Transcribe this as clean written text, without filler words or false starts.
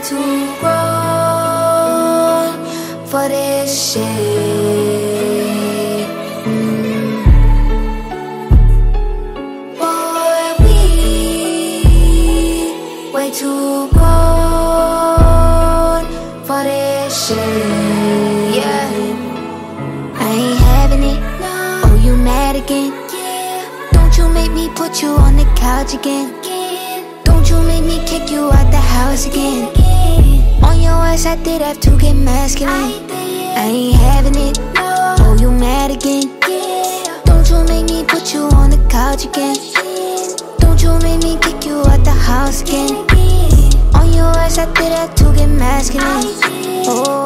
too grown for this shit. Boy, we way too grown for this shit. Yeah, I ain't having it. Oh, you mad again? Don't you make me put you on the couch again? Don't you make me kick you out the house again? On your ass I did have to get masculine. I ain't having it. Oh, you mad again? Don't you make me put you on the couch again? Don't you make me kick you out the house again? On your ass I did have to get masculine. Oh.